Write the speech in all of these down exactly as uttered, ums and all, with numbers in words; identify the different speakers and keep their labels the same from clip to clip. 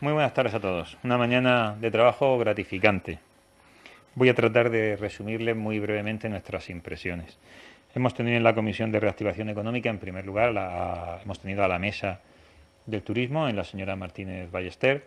Speaker 1: Muy buenas tardes a todos. Una mañana de trabajo gratificante. Voy a tratar de resumirles muy brevemente nuestras impresiones. Hemos tenido en la Comisión de Reactivación Económica, en primer lugar, la, hemos tenido a la mesa del turismo en la señora Martínez Ballester,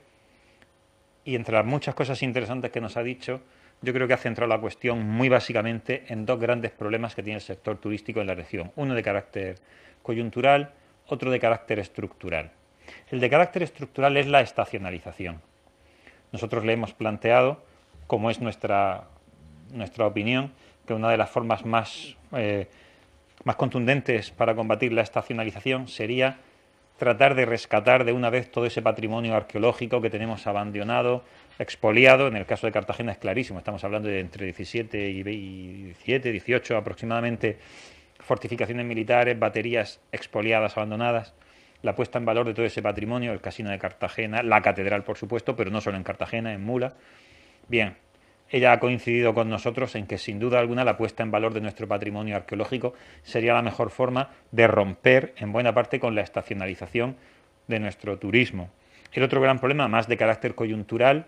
Speaker 1: y entre las muchas cosas interesantes que nos ha dicho, yo creo que ha centrado la cuestión muy básicamente en dos grandes problemas que tiene el sector turístico en la región. Uno de carácter coyuntural, otro de carácter estructural. El de carácter estructural es la estacionalización. Nosotros le hemos planteado, como es nuestra, nuestra opinión, que una de las formas más, eh, más contundentes para combatir la estacionalización sería tratar de rescatar de una vez todo ese patrimonio arqueológico que tenemos abandonado, expoliado. En el caso de Cartagena es clarísimo, estamos hablando de entre diecisiete y diecisiete, dieciocho aproximadamente fortificaciones militares, baterías expoliadas, abandonadas, la puesta en valor de todo ese patrimonio, el casino de Cartagena, la catedral por supuesto, pero no solo en Cartagena, en Mula. Bien, ella ha coincidido con nosotros en que sin duda alguna la puesta en valor de nuestro patrimonio arqueológico sería la mejor forma de romper en buena parte con la estacionalización de nuestro turismo. El otro gran problema, más de carácter coyuntural,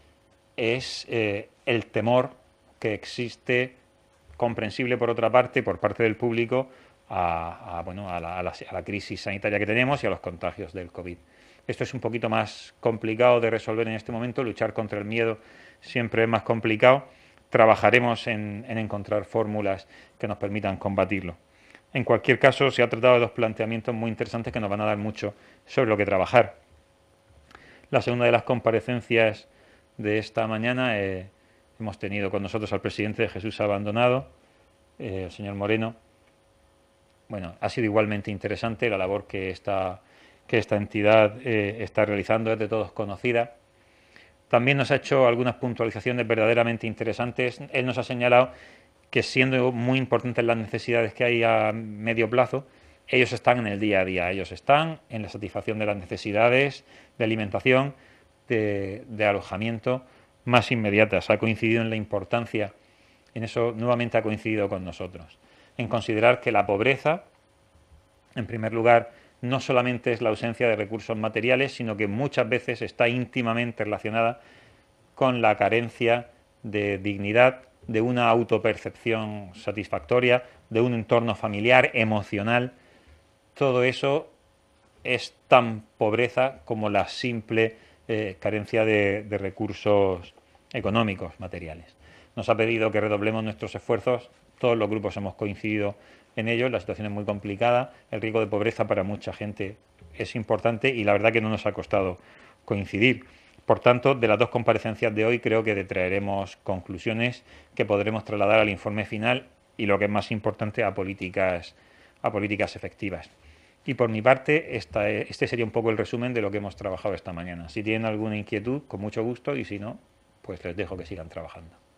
Speaker 1: es eh, el temor que existe, comprensible por otra parte, por parte del público, a, a, bueno, a, la, a, la, a la crisis sanitaria que tenemos y a los contagios del COVID. Esto es un poquito más complicado de resolver en este momento. Luchar contra el miedo siempre es más complicado. Trabajaremos en, en encontrar fórmulas que nos permitan combatirlo. En cualquier caso, se ha tratado de dos planteamientos muy interesantes que nos van a dar mucho sobre lo que trabajar. La segunda de las comparecencias de esta mañana, eh, hemos tenido con nosotros al presidente de Jesús Abandonado, eh, el señor Moreno. Bueno, ha sido igualmente interesante la labor que esta, que esta entidad eh, está realizando, es de todos conocida. También nos ha hecho algunas puntualizaciones verdaderamente interesantes. Él nos ha señalado que, siendo muy importantes las necesidades que hay a medio plazo, ellos están en el día a día, ellos están en la satisfacción de las necesidades de alimentación, de, de alojamiento más inmediatas. Ha coincidido en la importancia, en eso nuevamente ha coincidido con nosotros, en considerar que la pobreza, en primer lugar, no solamente es la ausencia de recursos materiales, sino que muchas veces está íntimamente relacionada con la carencia de dignidad, de una autopercepción satisfactoria, de un entorno familiar, emocional. Todo eso es tan pobreza como la simple eh, carencia de, de recursos económicos, materiales. Nos ha pedido que redoblemos nuestros esfuerzos, todos los grupos hemos coincidido en ello, la situación es muy complicada, el riesgo de pobreza para mucha gente es importante y la verdad que no nos ha costado coincidir. Por tanto, de las dos comparecencias de hoy creo que traeremos conclusiones que podremos trasladar al informe final y, lo que es más importante, a políticas, a políticas efectivas. Y por mi parte, esta, este sería un poco el resumen de lo que hemos trabajado esta mañana. Si tienen alguna inquietud, con mucho gusto, y si no, pues les dejo que sigan trabajando.